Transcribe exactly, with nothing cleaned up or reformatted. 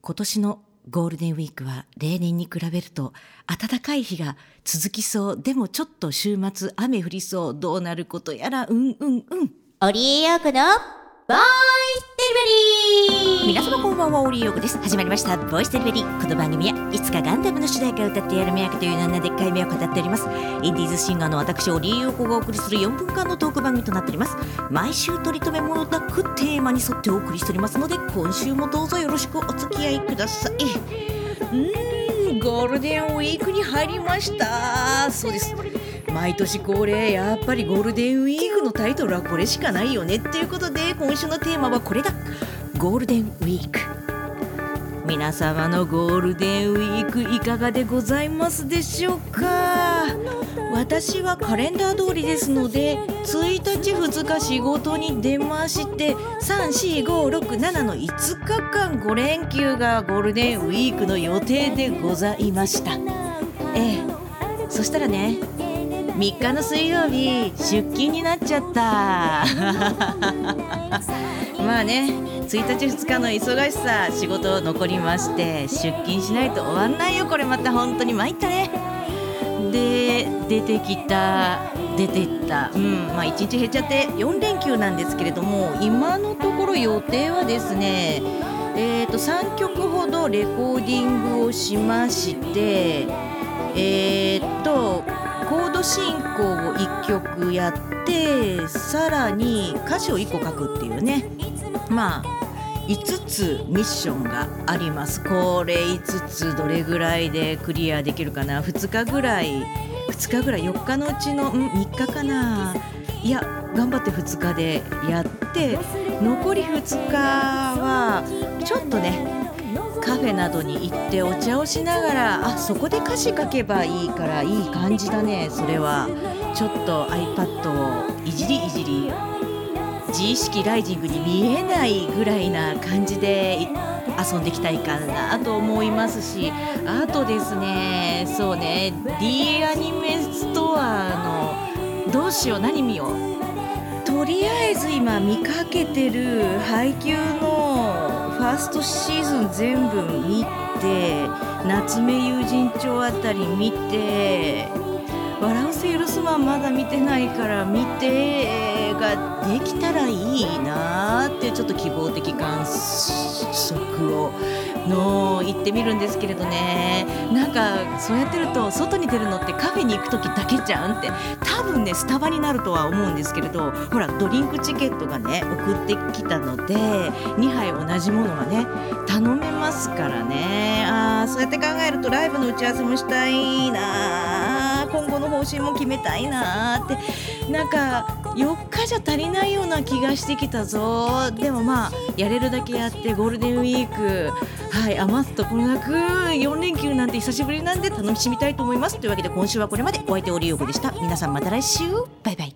今年のゴールデンウィークは例年に比べると暖かい日が続きそう。でもちょっと週末雨降りそう。どうなることやらうんうんうん。 オリエヨークのボイスデリバリー。 皆様こんばんは、オリエヨークです。始まりましたボイスデリバリー。この番組はいつかガンダムの主題歌を歌ってやる目明けという名でっかい目を語っております。インディーズシンガーの私オリエヨークがお送りするよんぷんかんのトーク番組となっております。毎週取り留めもなくテーマに沿ってお送りしておりますので、今週もどうぞよろしくお付き合いください。うーんゴールデンウィークに入りました。そうです、毎年恒例、やっぱりゴールデンウィークのタイトルはこれしかないよねっていうことで、今週のテーマはこれだ。ゴールデンウィーク。皆様のゴールデンウィークいかがでございますでしょうか。私はカレンダー通りですので、ついたちふつか仕事に出まして、さん、し、ご、ろく、ななのいつかかんご連休がゴールデンウィークの予定でございました。ええ、そしたらね、みっかの水曜日出勤になっちゃったまあね、ついたちふつかの忙しさ、仕事残りまして出勤しないと終わんないよ。これまた本当に参ったね。で出てきた出ていった、うんまあ、いちにち減っちゃってよん連休なんですけれども、今のところ予定はですね、えーとさんきょくほどレコーディングをしまして、えーとコード進行をいっきょくやって、さらに歌詞をいっこ書くっていうね、まあいつつミッションがあります。これいつつどれぐらいでクリアできるかな。ふつかぐらいふつかぐらいよっかのうちのんみっかかな。いや頑張ってふつかでやって、残りふつかはちょっとねカフェなどに行ってお茶をしながら、あそこで歌詞書けばいいからいい感じだね。それはちょっと iPad をいじりいじり、自意識ライジングに見えないぐらいな感じで遊んでいきたいかなと思いますし、あとですね、そうね D アニメストアのどうしよう何見よう、とりあえず今見かけてる配給のファーストシーズン全部見て、夏目友人帳あたり見て、笑うせ許すはまだ見てないから見てができたらいいなって、ちょっと希望的観測をの言ってみるんですけれどね。なんかそうやってると、外に出るのってカフェに行く時だけじゃんって、多分ねスタバになるとは思うんですけれど、ほらドリンクチケットがね送ってきたのでにはい同じものがね頼めますからね。あー、そうやって考えるとライブの打ち合わせもしたいな、今後の方針も決めたいなって、なんかよっかじゃ足りないような気がしてきたぞ。でもまあやれるだけやってゴールデンウィーク、はい余すところなくよん連休なんて久しぶりなんで楽しみたいと思います。というわけで今週はこれまで。お相手オリエヨークでした。皆さんまた来週、バイバイ。